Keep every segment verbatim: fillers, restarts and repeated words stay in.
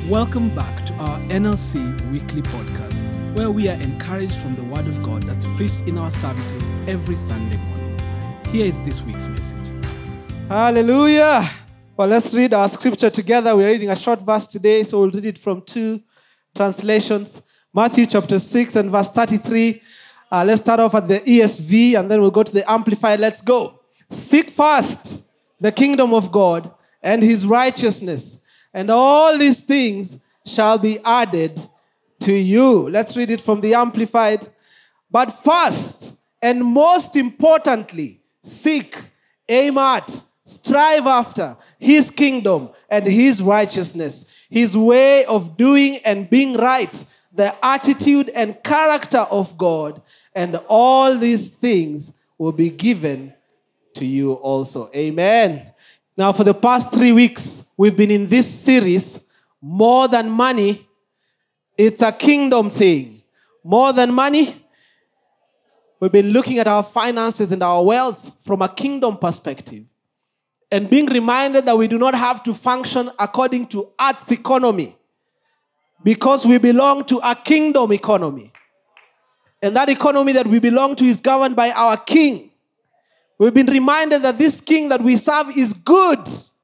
Welcome back to our N L C weekly podcast, where we are encouraged from the Word of God that's preached in our services every Sunday morning. Here is this week's message. Hallelujah. Well, let's read our scripture together. We're reading a short verse today, so we'll read it from two translations. Matthew chapter six and verse thirty-three. Uh, let's start off at the E S V and then we'll go to the Amplified. Let's go. Seek first the kingdom of God and his righteousness, and all these things shall be added to you. Let's read it from the Amplified. But first and most importantly, seek, aim at, strive after his kingdom and his righteousness, his way of doing and being right, the attitude and character of God, and all these things will be given to you also. Amen. Now, for the past three weeks, we've been in this series, More Than Money. It's a kingdom thing. More than money. We've been looking at our finances and our wealth from a kingdom perspective, and being reminded that we do not have to function according to earth's economy, because we belong to a kingdom economy. And that economy that we belong to is governed by our King. We've been reminded that this King that we serve is good.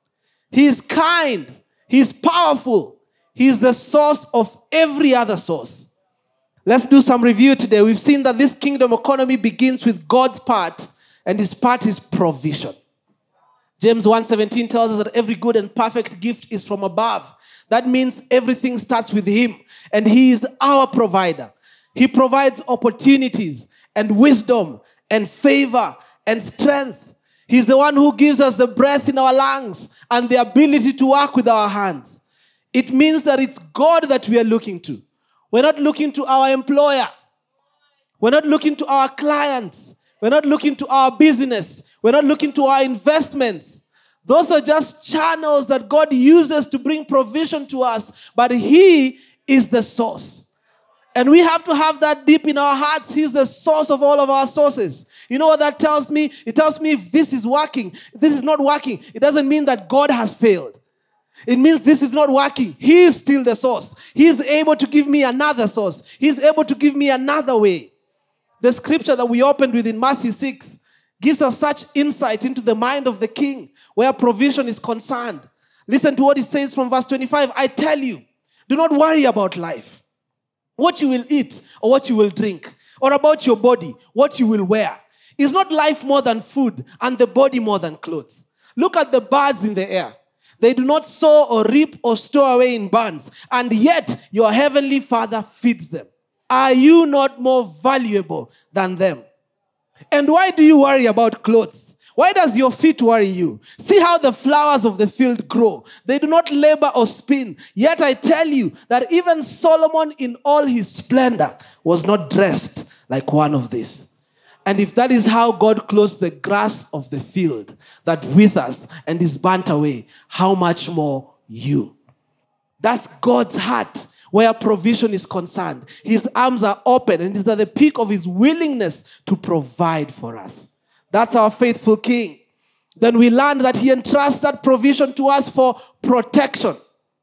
He is kind. He is powerful. He is the source of every other source. Let's do some review today. We've seen that this kingdom economy begins with God's part, and his part is provision. James one seventeen tells us that every good and perfect gift is from above. That means everything starts with him, and he is our provider. He provides opportunities and wisdom and favor and strength. He's the one who gives us the breath in our lungs and the ability to work with our hands. It means that it's God that we are looking to. We're not looking to our employer. We're not looking to our clients. We're not looking to our business. We're not looking to our investments. Those are just channels that God uses to bring provision to us, but he is the source. And we have to have that deep in our hearts. He's the source of all of our sources. You know what that tells me? It tells me if this is working, if this is not working, it doesn't mean that God has failed. It means this is not working. He is still the source. He is able to give me another source. He is able to give me another way. The scripture that we opened with in Matthew six gives us such insight into the mind of the King where provision is concerned. Listen to what it says from verse twenty-five. I tell you, do not worry about life, what you will eat or what you will drink, or about your body, what you will wear. Is not life more than food, and the body more than clothes? Look at the birds in the air. They do not sow or reap or store away in barns, and yet your heavenly Father feeds them. Are you not more valuable than them? And why do you worry about clothes? Why does your feet worry you? See how the flowers of the field grow. They do not labor or spin. Yet I tell you that even Solomon in all his splendor was not dressed like one of these. And if that is how God clothes the grass of the field that withers and is burnt away, how much more you? That's God's heart where provision is concerned. His arms are open and is at the peak of his willingness to provide for us. That's our faithful King. Then we learn that he entrusts that provision to us for protection.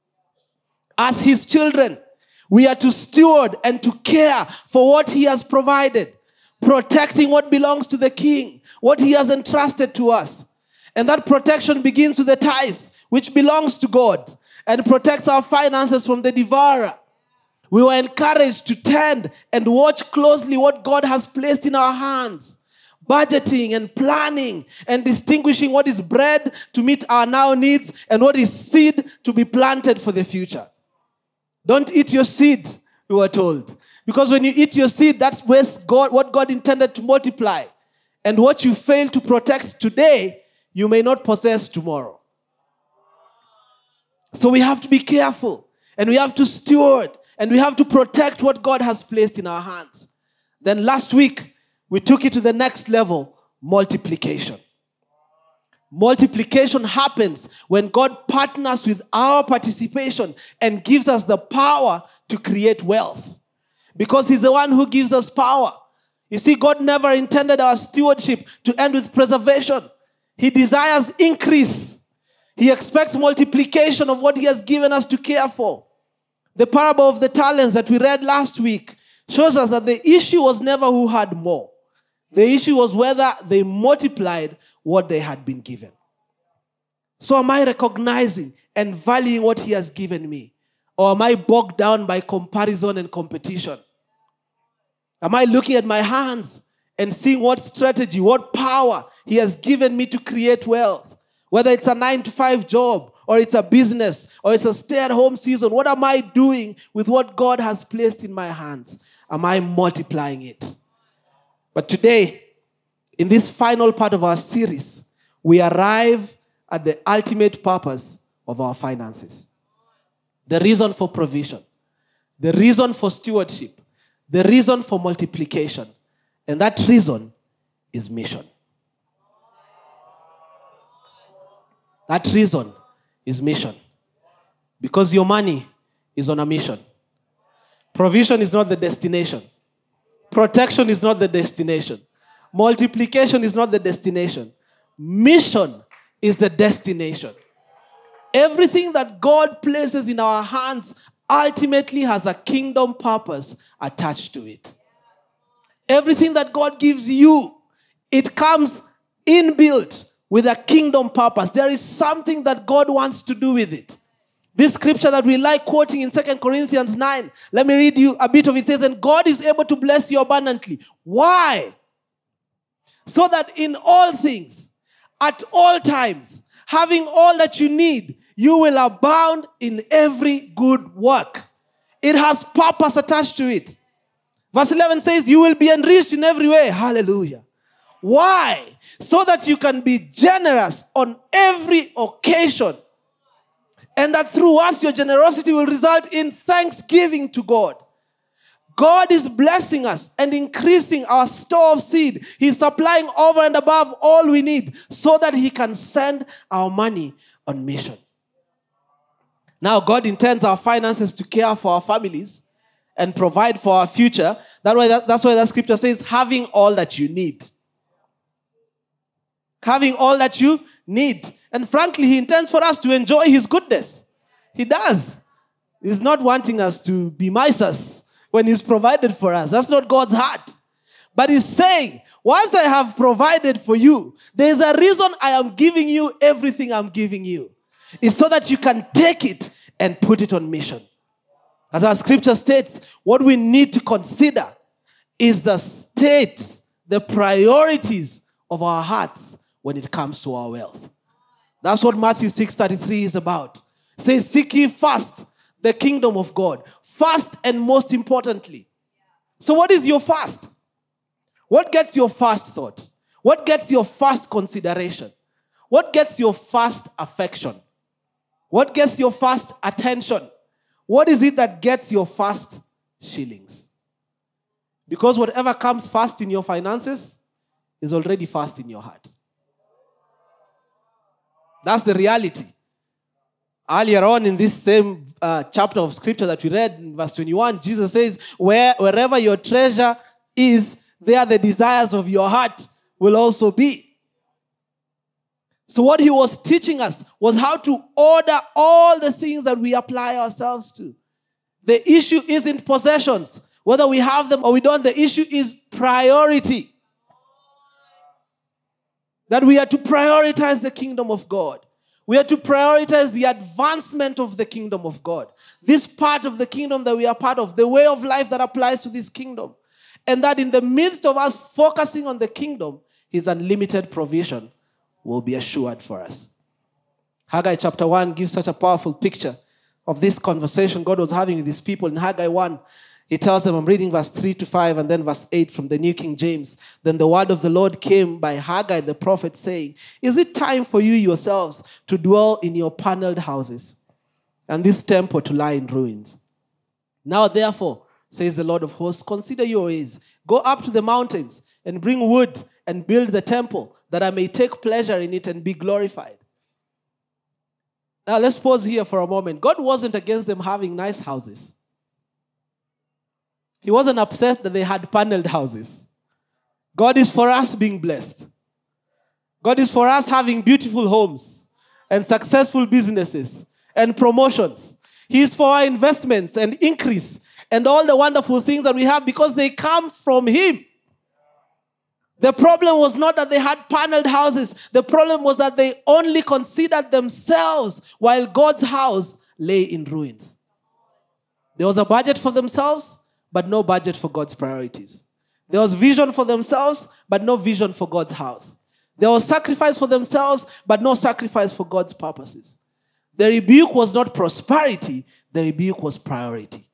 As his children, we are to steward and to care for what he has provided, protecting what belongs to the King, what he has entrusted to us. And that protection begins with the tithe, which belongs to God, and protects our finances from the devourer. We were encouraged to tend and watch closely what God has placed in our hands, budgeting and planning and distinguishing what is bread to meet our now needs and what is seed to be planted for the future. Don't eat your seed, we were told. Because when you eat your seed, that's where God, what God intended to multiply. And what you fail to protect today, you may not possess tomorrow. So we have to be careful, and we have to steward, and we have to protect what God has placed in our hands. Then last week, we took it to the next level, multiplication. Multiplication happens when God partners with our participation and gives us the power to create wealth. Because he's the one who gives us power. You see, God never intended our stewardship to end with preservation. He desires increase. He expects multiplication of what he has given us to care for. The parable of the talents that we read last week shows us that the issue was never who had more. The issue was whether they multiplied what they had been given. So am I recognizing and valuing what he has given me? Or am I bogged down by comparison and competition? Am I looking at my hands and seeing what strategy, what power he has given me to create wealth? Whether it's a nine to five job, or it's a business, or it's a stay-at-home season, what am I doing with what God has placed in my hands? Am I multiplying it? But today, in this final part of our series, we arrive at the ultimate purpose of our finances. The reason for provision, the reason for stewardship, the reason for multiplication. And that reason is mission. That reason is mission. Because your money is on a mission. Provision is not the destination. Protection is not the destination. Multiplication is not the destination. Mission is the destination. Everything that God places in our hands ultimately has a kingdom purpose attached to it. Everything that God gives you, it comes inbuilt with a kingdom purpose. There is something that God wants to do with it. This scripture that we like quoting in Second Corinthians nine, let me read you a bit of it. It says, and God is able to bless you abundantly. Why? So that in all things, at all times, having all that you need, you will abound in every good work. It has purpose attached to it. Verse eleven says, you will be enriched in every way. Hallelujah. Why? So that you can be generous on every occasion. And that through us, your generosity will result in thanksgiving to God. God is blessing us and increasing our store of seed. He's supplying over and above all we need so that he can send our money on mission. Now, God intends our finances to care for our families and provide for our future. That way, that, that's why the scripture says, having all that you need. Having all that you need. And frankly, he intends for us to enjoy his goodness. He does. He's not wanting us to be misers when he's provided for us. That's not God's heart. But he's saying, once I have provided for you, there's a reason I am giving you everything I'm giving you. It's so that you can take it and put it on mission. As our scripture states, what we need to consider is the state, the priorities of our hearts when it comes to our wealth. That's what Matthew six thirty-three is about. It says, seek ye first the kingdom of God. First and most importantly. So what is your first? What gets your first thought? What gets your first consideration? What gets your first affection? What gets your first attention? What is it that gets your first shillings? Because whatever comes first in your finances is already first in your heart. That's the reality. Earlier on in this same uh, chapter of scripture that we read in verse twenty-one, Jesus says, Where, wherever your treasure is, there the desires of your heart will also be. So what he was teaching us was how to order all the things that we apply ourselves to. The issue isn't possessions, whether we have them or we don't. The issue is priority. That we are to prioritize the kingdom of God. We are to prioritize the advancement of the kingdom of God. This part of the kingdom that we are part of, the way of life that applies to this kingdom. And that in the midst of us focusing on the kingdom, his unlimited provision will be assured for us. Haggai chapter one gives such a powerful picture of this conversation God was having with his people. In Haggai one, he tells them, I'm reading verse three to five and then verse eight from the New King James. Then the word of the Lord came by Haggai the prophet saying, is it time for you yourselves to dwell in your paneled houses and this temple to lie in ruins? Now therefore, says the Lord of hosts, consider your ways. Go up to the mountains and bring wood and build the temple that I may take pleasure in it and be glorified. Now let's pause here for a moment. God wasn't against them having nice houses. He wasn't upset that they had paneled houses. God is for us being blessed. God is for us having beautiful homes and successful businesses and promotions. He is for our investments and increase and all the wonderful things that we have because they come from Him. The problem was not that they had paneled houses. The problem was that they only considered themselves while God's house lay in ruins. There was a budget for themselves, but no budget for God's priorities. There was vision for themselves, but no vision for God's house. There was sacrifice for themselves, but no sacrifice for God's purposes. The rebuke was not prosperity, the rebuke was priority.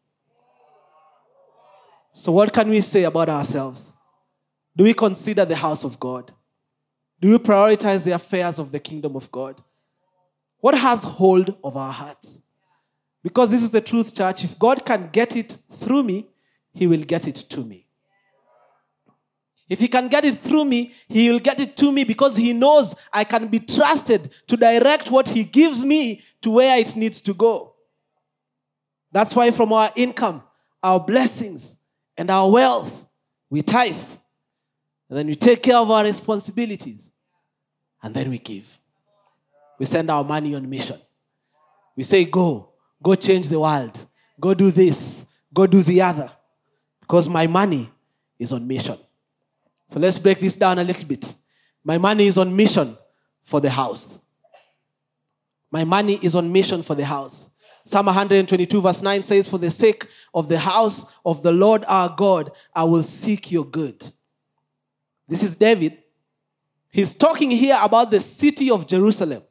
So what can we say about ourselves? Do we consider the house of God? Do we prioritize the affairs of the kingdom of God? What has hold of our hearts? Because this is the truth, church. If God can get it through me, He will get it to me. If He can get it through me, He will get it to me because He knows I can be trusted to direct what He gives me to where it needs to go. That's why from our income, our blessings, and our wealth, we tithe. And then we take care of our responsibilities. And then we give. We send our money on mission. We say, go. Go change the world. Go do this. Go do the other. Because my money is on mission. So let's break this down a little bit. My money is on mission for the house. My money is on mission for the house. Psalm one twenty-two verse nine says, for the sake of the house of the Lord our God, I will seek your good. This is David. He's talking here about the city of Jerusalem.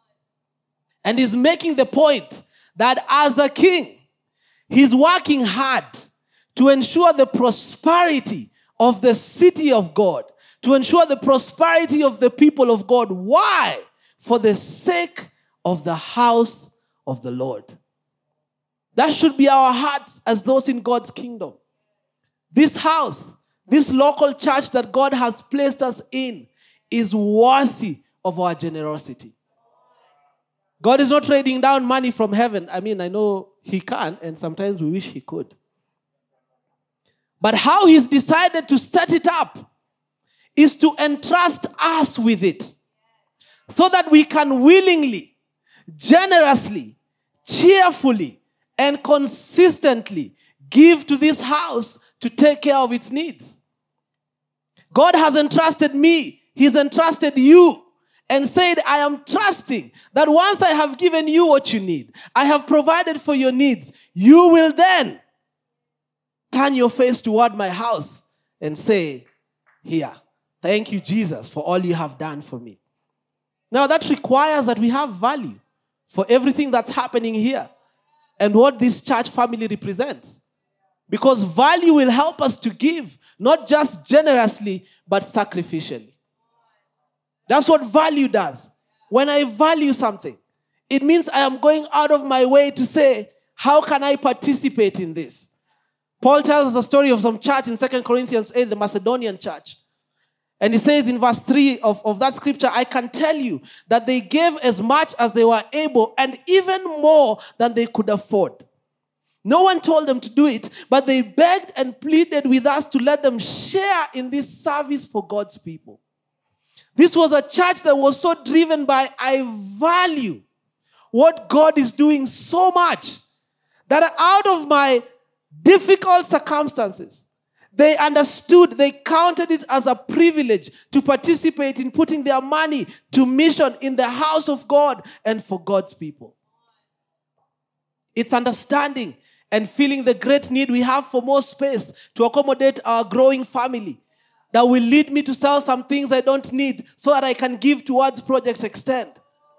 And he's making the point that as a king, he's working hard to ensure the prosperity of the city of God, to ensure the prosperity of the people of God. Why? For the sake of the house of the Lord. That should be our hearts as those in God's kingdom. This house, this local church that God has placed us in is worthy of our generosity. God is not trading down money from heaven. I mean, I know He can, and sometimes we wish He could. But how He's decided to set it up is to entrust us with it so that we can willingly, generously, cheerfully, and consistently give to this house to take care of its needs. God has entrusted me. He's entrusted you and said, I am trusting that once I have given you what you need, I have provided for your needs, you will then turn your face toward my house and say, here, thank you, Jesus, for all you have done for me. Now, that requires that we have value for everything that's happening here and what this church family represents. Because value will help us to give, not just generously, but sacrificially. That's what value does. When I value something, it means I am going out of my way to say, how can I participate in this? Paul tells us the story of some church in Second Corinthians eight, the Macedonian church. And he says in verse three of, of that scripture, I can tell you that they gave as much as they were able and even more than they could afford. No one told them to do it, but they begged and pleaded with us to let them share in this service for God's people. This was a church that was so driven by, I value what God is doing so much that out of my difficult circumstances, they understood, they counted it as a privilege to participate in putting their money to mission in the house of God and for God's people. It's understanding and feeling the great need we have for more space to accommodate our growing family that will lead me to sell some things I don't need so that I can give towards Project Extend.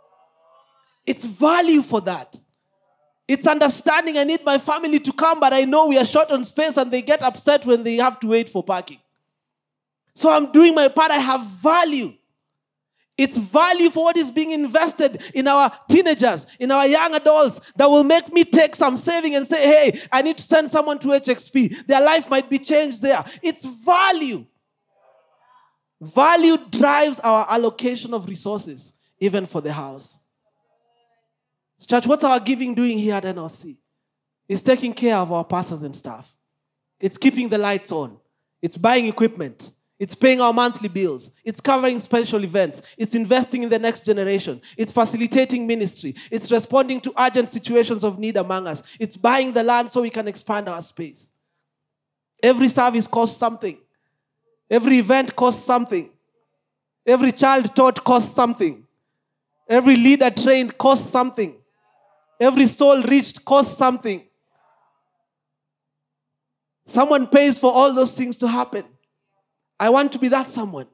It's value for that. It's understanding I need my family to come, but I know we are short on space and they get upset when they have to wait for parking. So I'm doing my part. I have value. It's value for what is being invested in our teenagers, in our young adults, that will make me take some saving and say, hey, I need to send someone to H X P. Their life might be changed there. It's value. Value drives our allocation of resources, even for the house. Church, what's our giving doing here at N L C? It's taking care of our pastors and staff. It's keeping the lights on. It's buying equipment. It's paying our monthly bills. It's covering special events. It's investing in the next generation. It's facilitating ministry. It's responding to urgent situations of need among us. It's buying the land so we can expand our space. Every service costs something. Every event costs something. Every child taught costs something. Every leader trained costs something. Every soul reached costs something. Someone pays for all those things to happen. I want to be that someone.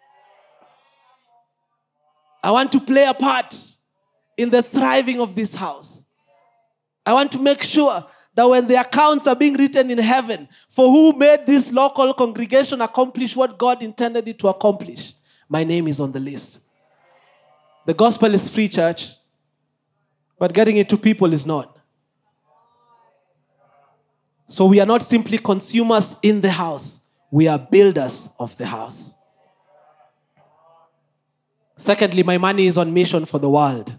I want to play a part in the thriving of this house. I want to make sure that when the accounts are being written in heaven for who made this local congregation accomplish what God intended it to accomplish, my name is on the list. The gospel is free, church, but getting it to people is not. So we are not simply consumers in the house. We are builders of the house. Secondly, my money is on mission for the world.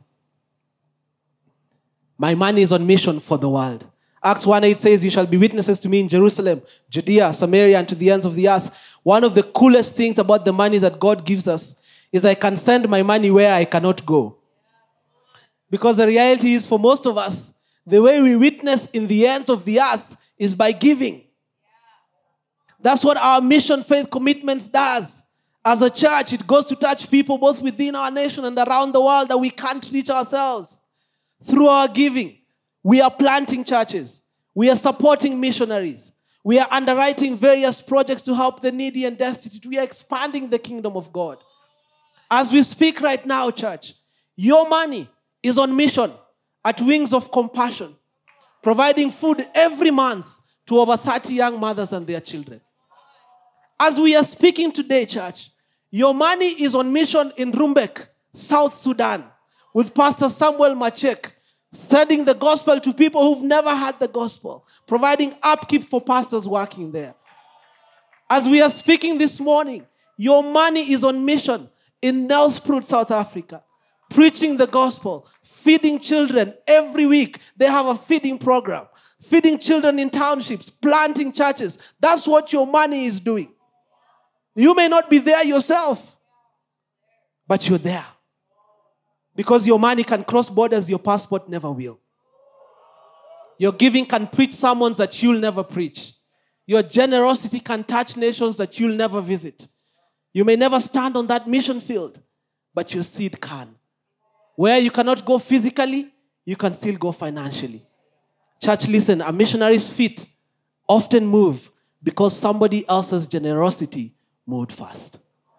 My money is on mission for the world. Acts one eight says, you shall be witnesses to me in Jerusalem, Judea, Samaria, and to the ends of the earth. One of the coolest things about the money that God gives us is I can send my money where I cannot go. Because the reality is for most of us, the way we witness in the ends of the earth is by giving. That's what our mission faith commitments does. As a church, it goes to touch people both within our nation and around the world that we can't reach ourselves. Through our giving, we are planting churches. We are supporting missionaries. We are underwriting various projects to help the needy and destitute. We are expanding the kingdom of God. As we speak right now, church, your money is on mission at Wings of Compassion, providing food every month to over thirty young mothers and their children. As we are speaking today, church, your money is on mission in Rumbek, South Sudan, with Pastor Samuel Machek, sending the gospel to people who've never had the gospel, providing upkeep for pastors working there. As we are speaking this morning, your money is on mission in Nelspruit, South Africa, preaching the gospel, feeding children every week. They have a feeding program, feeding children in townships, planting churches. That's what your money is doing. You may not be there yourself, but you're there. Because your money can cross borders, your passport never will. Your giving can preach sermons that you'll never preach. Your generosity can touch nations that you'll never visit. You may never stand on that mission field, but your seed can. Where you cannot go physically, you can still go financially. Church, listen, a missionary's feet often move because somebody else's generosity moved fast.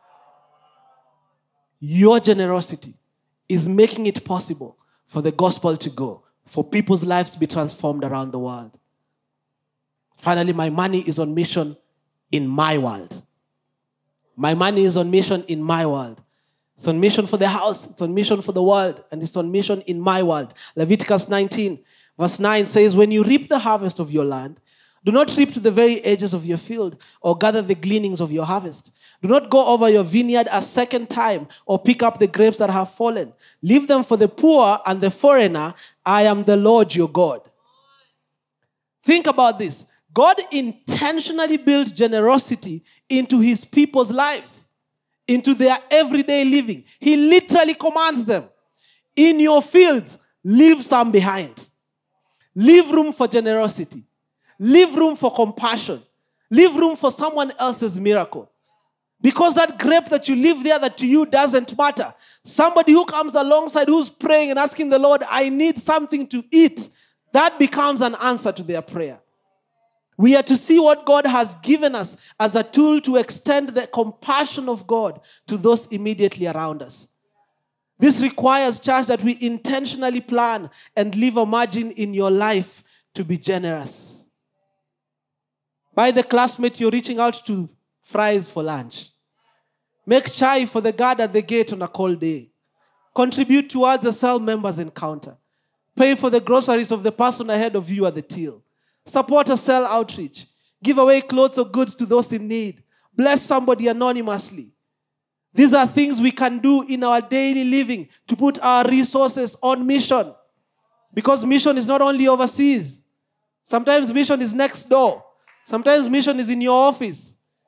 Your generosity is making it possible for the gospel to go, for people's lives to be transformed around the world. Finally, my money is on mission in my world. My money is on mission in my world. It's on mission for the house, it's on mission for the world, and it's on mission in my world. Leviticus nineteen, verse nine says, when you reap the harvest of your land, do not reap to the very edges of your field or gather the gleanings of your harvest. Do not go over your vineyard a second time or pick up the grapes that have fallen. Leave them for the poor and the foreigner. I am the Lord your God. Think about this. God intentionally built generosity into his people's lives, into their everyday living. He literally commands them, in your fields, leave some behind. Leave room for generosity. Leave room for compassion. Leave room for someone else's miracle. Because that grape that you leave there that to you doesn't matter. Somebody who comes alongside who's praying and asking the Lord, I need something to eat, that becomes an answer to their prayer. We are to see what God has given us as a tool to extend the compassion of God to those immediately around us. This requires, church, that we intentionally plan and leave a margin in your life to be generous. Buy the classmate you're reaching out to fries for lunch. Make chai for the guard at the gate on a cold day. Contribute towards the cell members encounter. Pay for the groceries of the person ahead of you at the till. Support a cell outreach. Give away clothes or goods to those in need. Bless somebody anonymously. These are things we can do in our daily living to put our resources on mission. Because mission is not only overseas. Sometimes mission is next door. Sometimes mission is in your office.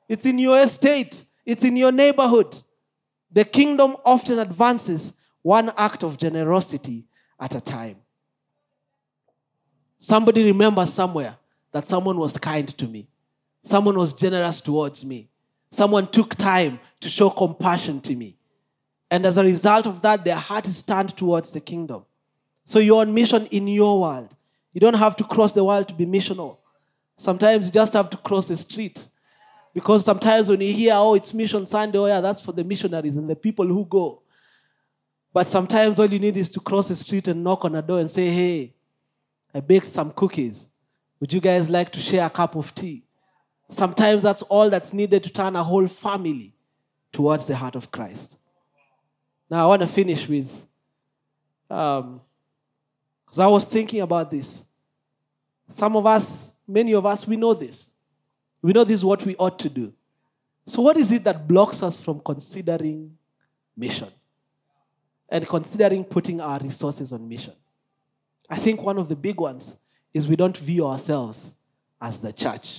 It's in your estate. It's in your neighborhood. The kingdom often advances one act of generosity at a time. Somebody remembers somewhere that someone was kind to me. Someone was generous towards me. Someone took time to show compassion to me. And as a result of that, their heart is turned towards the kingdom. So you're on mission in your world. You don't have to cross the world to be missional. Sometimes you just have to cross the street. Because sometimes when you hear, oh, it's Mission Sunday, oh yeah, that's for the missionaries and the people who go. But sometimes all you need is to cross the street and knock on a door and say, hey, I baked some cookies. Would you guys like to share a cup of tea? Sometimes that's all that's needed to turn a whole family towards the heart of Christ. Now, I want to finish with, um, because I was thinking about this. Some of us, many of us, we know this. We know this is what we ought to do. So what is it that blocks us from considering mission and considering putting our resources on mission? I think one of the big ones is we don't view ourselves as the church.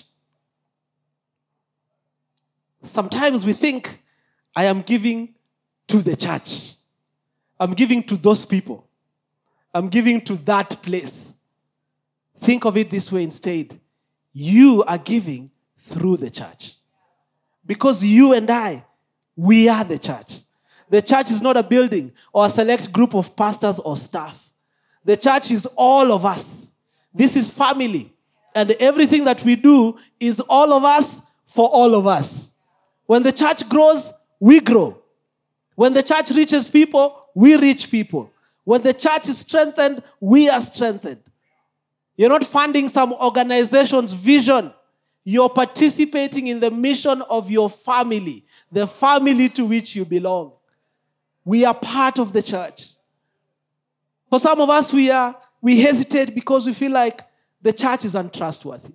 Sometimes we think, I am giving to the church. I'm giving to those people. I'm giving to that place. Think of it this way instead. You are giving through the church. Because you and I, we are the church. The church is not a building or a select group of pastors or staff. The church is all of us. This is family. And everything that we do is all of us for all of us. When the church grows, we grow. When the church reaches people, we reach people. When the church is strengthened, we are strengthened. You're not funding some organization's vision. You're participating in the mission of your family, the family to which you belong. We are part of the church. For some of us, we are we hesitate because we feel like the church is untrustworthy.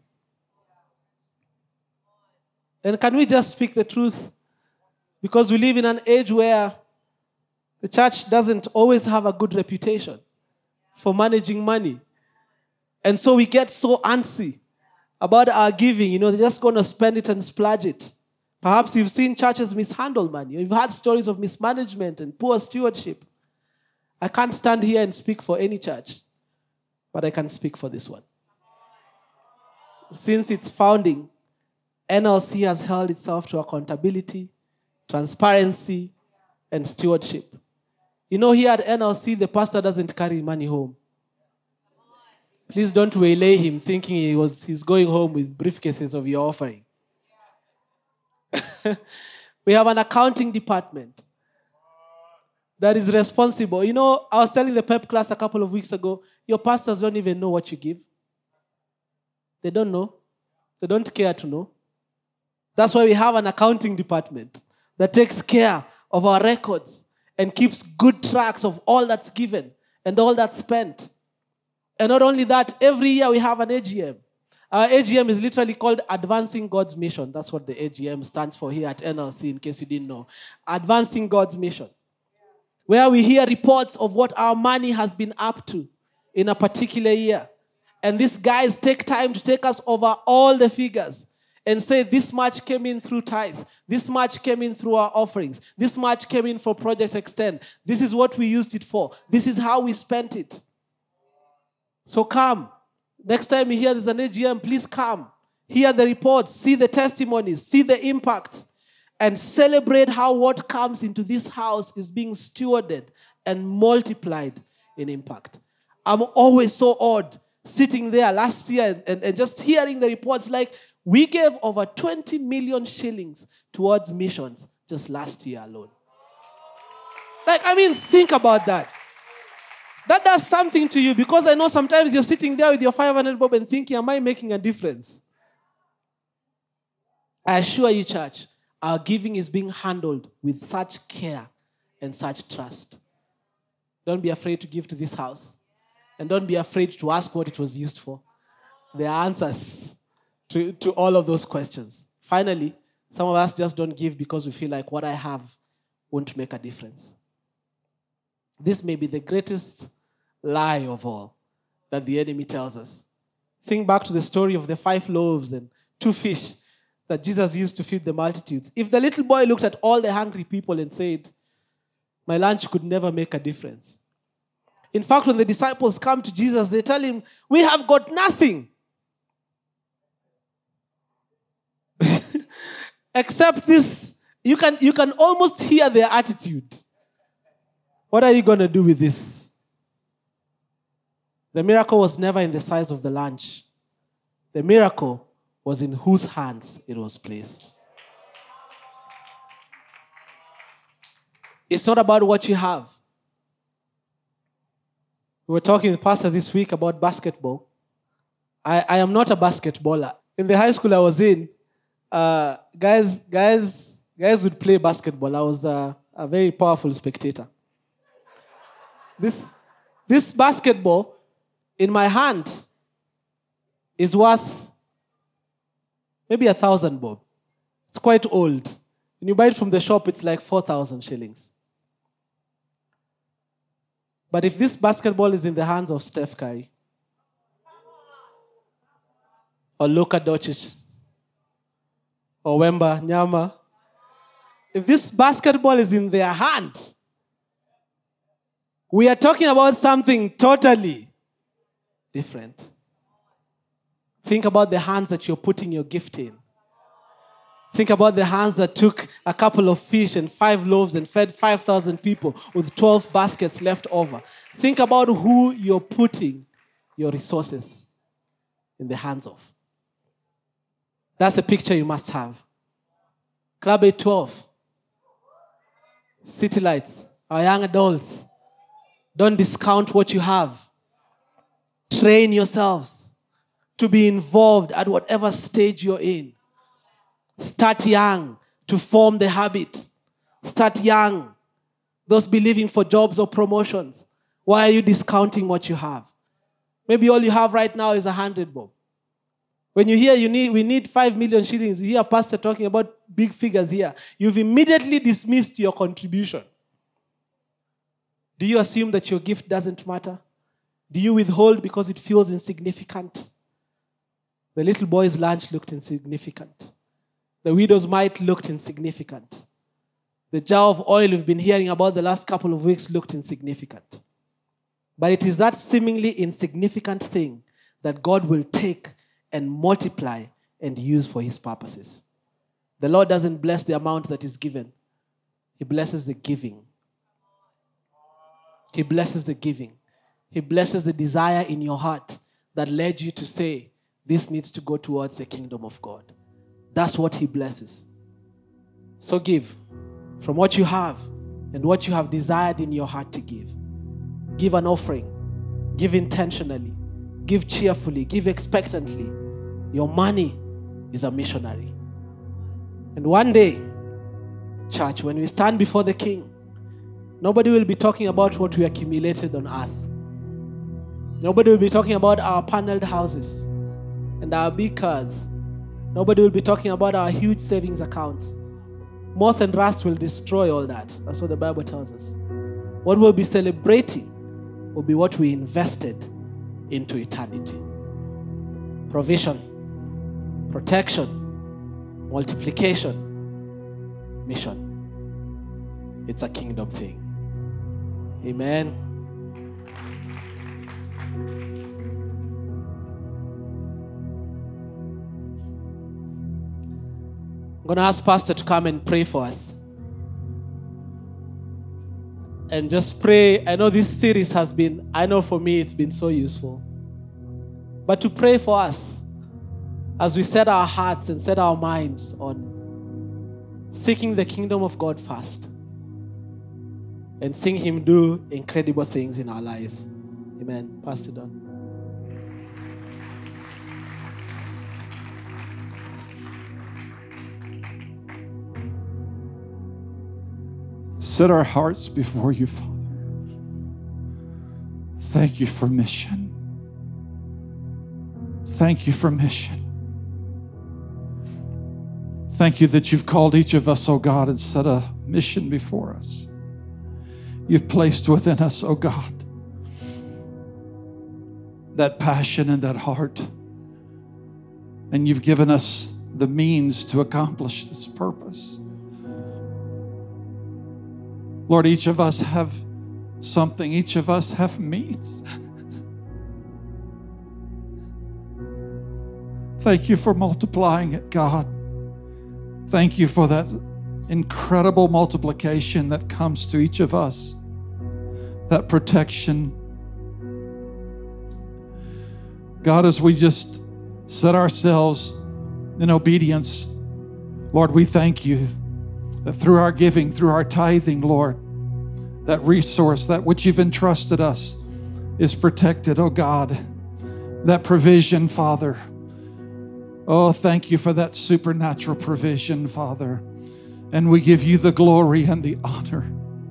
And can we just speak the truth? Because we live in an age where the church doesn't always have a good reputation for managing money. And so we get so antsy about our giving. You know, they're just going to spend it and splurge it. Perhaps you've seen churches mishandle money. You've had stories of mismanagement and poor stewardship. I can't stand here and speak for any church, but I can speak for this one. Since its founding, N L C has held itself to accountability, transparency, and stewardship. You know, here at N L C, the pastor doesn't carry money home. Please don't waylay him thinking he was he's going home with briefcases of your offering. We have an accounting department that is responsible. You know, I was telling the P E P class a couple of weeks ago, your pastors don't even know what you give. They don't know. They don't care to know. That's why we have an accounting department that takes care of our records and keeps good tracks of all that's given and all that's spent. And not only that, every year we have an A G M. Our A G M is literally called Advancing God's Mission. That's what the A G M stands for here at N L C, in case you didn't know. Advancing God's Mission. Where we hear reports of what our money has been up to in a particular year. And these guys take time to take us over all the figures and say, this much came in through tithe. This much came in through our offerings. This much came in for Project Extend. This is what we used it for. This is how we spent it. So come. Next time you hear there's an A G M, please come. Hear the reports, see the testimonies, see the impact, and celebrate how what comes into this house is being stewarded and multiplied in impact. I'm always so awed sitting there last year and, and, and just hearing the reports like, we gave over twenty million shillings towards missions just last year alone. Like, I mean, think about that. That does something to you, because I know sometimes you're sitting there with your five hundred bob and thinking, am I making a difference? I assure you, church, our giving is being handled with such care and such trust. Don't be afraid to give to this house. And don't be afraid to ask what it was used for. There are answers to, to all of those questions. Finally, some of us just don't give because we feel like what I have won't make a difference. This may be the greatest lie of all that the enemy tells us. Think back to the story of the five loaves and two fish that Jesus used to feed the multitudes. If the little boy looked at all the hungry people and said, my lunch could never make a difference. In fact, when the disciples come to Jesus, they tell him, we have got nothing. Except this, you can, you can almost hear their attitude. What are you going to do with this? The miracle was never in the size of the lunch. The miracle was in whose hands it was placed. It's not about what you have. We were talking with Pastor this week about basketball. I, I am not a basketballer. In the high school I was in, uh, guys, guys, guys would play basketball. I was a, a very powerful spectator. This, this basketball in my hand is worth maybe a thousand bob. It's quite old. When you buy it from the shop, it's like four thousand shillings. But if this basketball is in the hands of Steph Curry or Luka Doncic or Wemba Nyama, if this basketball is in their hand, we are talking about something totally different. Think about the hands that you're putting your gift in. Think about the hands that took a couple of fish and five loaves and fed five thousand people with twelve baskets left over. Think about who you're putting your resources in the hands of. That's a picture you must have. Club eight twelve. City Lights. Our young adults. Don't discount what you have. Train yourselves to be involved at whatever stage you're in. Start young to form the habit. Start young. Those believing for jobs or promotions. Why are you discounting what you have? Maybe all you have right now is a hundred bob. When you hear you need, we need five million shillings, you hear a pastor talking about big figures here, you've immediately dismissed your contribution. Do you assume that your gift doesn't matter? Do you withhold because it feels insignificant? The little boy's lunch looked insignificant. The widow's mite looked insignificant. The jar of oil we've been hearing about the last couple of weeks looked insignificant. But it is that seemingly insignificant thing that God will take and multiply and use for his purposes. The Lord doesn't bless the amount that is given. He blesses the giving. He blesses the giving. He blesses the desire in your heart that led you to say, this needs to go towards the kingdom of God. That's what he blesses. So give from what you have and what you have desired in your heart to give. Give an offering. Give intentionally. Give cheerfully. Give expectantly. Your money is a missionary. And one day, church, when we stand before the King, nobody will be talking about what we accumulated on earth. Nobody will be talking about our paneled houses and our big cars. Nobody will be talking about our huge savings accounts. Moth and rust will destroy all that. That's what the Bible tells us. What we'll be celebrating will be what we invested into eternity. Provision, protection, multiplication, mission. It's a kingdom thing. Amen. I'm going to ask Pastor to come and pray for us. And just pray. I know this series has been, I know for me it's been so useful. But to pray for us as we set our hearts and set our minds on seeking the kingdom of God first and seeing him do incredible things in our lives. Amen. Pastor Don. Set our hearts before you, Father. Thank you for mission. Thank you for mission. Thank you that you've called each of us, oh God, and set a mission before us. You've placed within us, oh God, that passion and that heart. And you've given us the means to accomplish this purpose. Lord, each of us have something. Each of us have means. Thank you for multiplying it, God. Thank you for that incredible multiplication that comes to each of us, that protection. God, as we just set ourselves in obedience, Lord, we thank you that through our giving, through our tithing, Lord, that resource, that which you've entrusted us, is protected, oh God. That provision, Father. Oh, thank you for that supernatural provision, Father. And we give you the glory and the honor.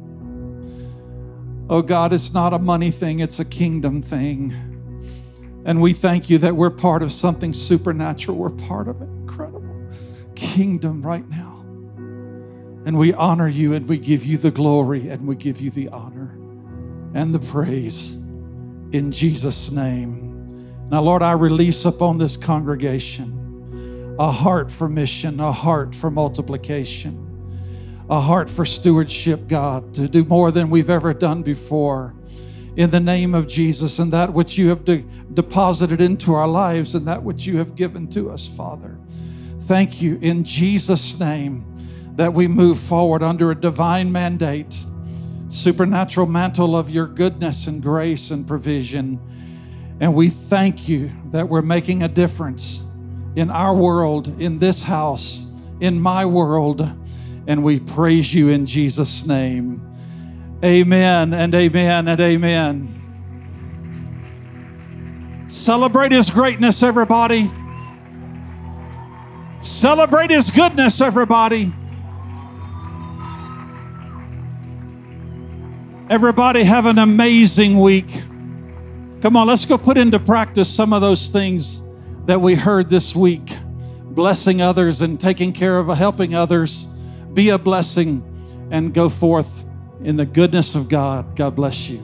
Oh God, it's not a money thing, it's a kingdom thing. And we thank you that we're part of something supernatural. We're part of an incredible kingdom right now. And we honor you and we give you the glory and we give you the honor and the praise in Jesus' name. Now, Lord, I release upon this congregation a heart for mission, a heart for multiplication, a heart for stewardship, God, to do more than we've ever done before. In the name of Jesus, and that which you have de- deposited into our lives and that which you have given to us, Father. Thank you in Jesus' name that we move forward under a divine mandate, supernatural mantle of your goodness and grace and provision. And we thank you that we're making a difference in our world, in this house, in my world. And we praise you in Jesus' name. Amen and amen and amen. Celebrate his greatness, everybody. Celebrate his goodness, everybody. Everybody have an amazing week. Come on, let's go put into practice some of those things that we heard this week. Blessing others and taking care of, helping others. Be a blessing and go forth in the goodness of God. God bless you.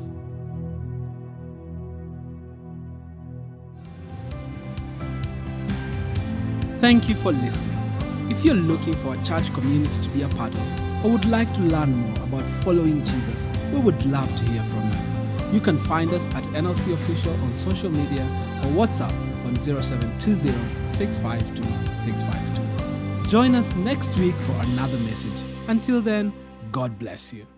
Thank you for listening. If you're looking for a church community to be a part of or would like to learn more about following Jesus, we would love to hear from you. You can find us at N L C Official on social media or WhatsApp on zero seven two zero, six five two, six five two. Join us next week for another message. Until then, God bless you.